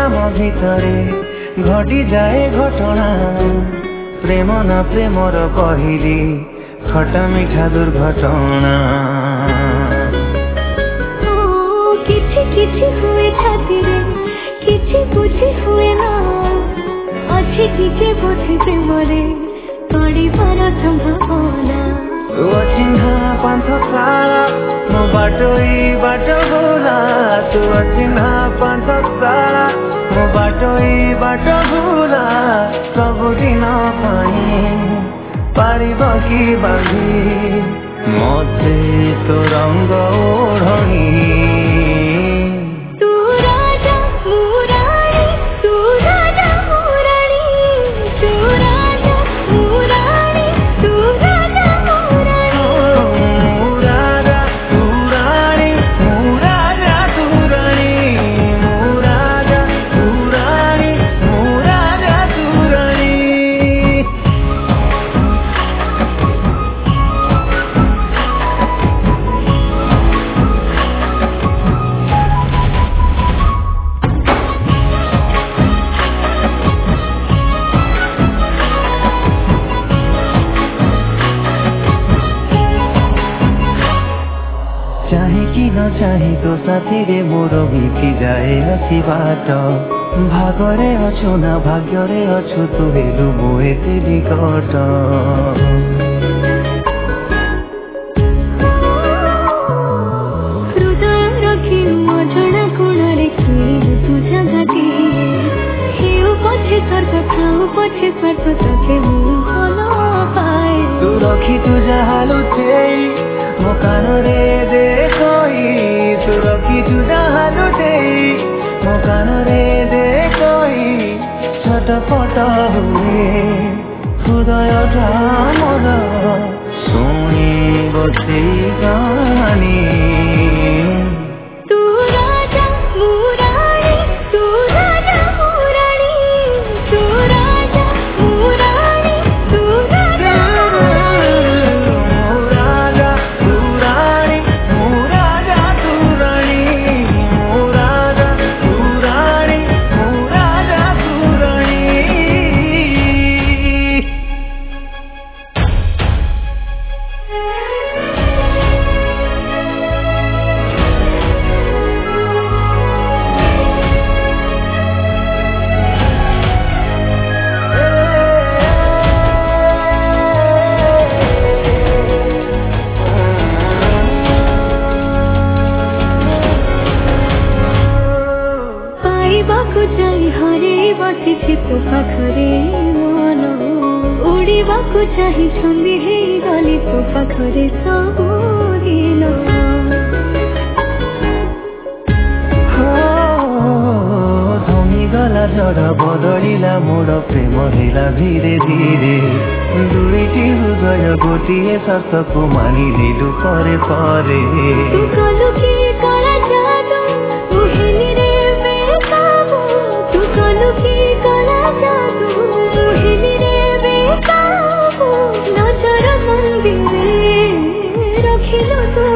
आम भितरे घटी जाए घटना प्रेम ना प्रेमर कहली खटा मिठा दुर्घटना किछि किछि हुए छाती रे किछि बुझी हुए ना अच्छी किछि बुझी प्रेम रे तोड़ी पर संभावना तू चिन्हा पांथ सारा मो बाटोई बाटो होला तू चिन्हा पांथ सारा मो बाटोई बाटो होला सबुदिन पाई पारिब कि बांधी मते तो रंग ओढ़णी चाहे कि न चाहे तो साथी रे मोर बीती जाए असी बाट भागरे अछु ना भाग्यरे अछु तू हेलु मो एते निकट हृदय रखी अजଣା कोणरे खेलु तू जगती हेउ पछे स्वर्ग खाऊ पछे स्वर्ग तके मु भलो पाए तू रखी तू जहालु तेई मो कान रे देखई तू रखी तू जहालु तेई मो कान रे देखई छटपट हुए हृदय मोर शुणी बसी कहानी बसी तो पाखरे मन उड़ीबा चाही छंदी हे गली तो पाखरे सबुदिन धमी गला जड़ बदलिला मोर प्रेम हेला धीरे धीरे दुईटी हृदय गोटिए सतको मानि नेलु परे परे कलु कि कला जादू उहेली रे बेकाबू तू कलु कि कला जादू उहेली रे बेकाबू नजर मंदिरे रखिलो तू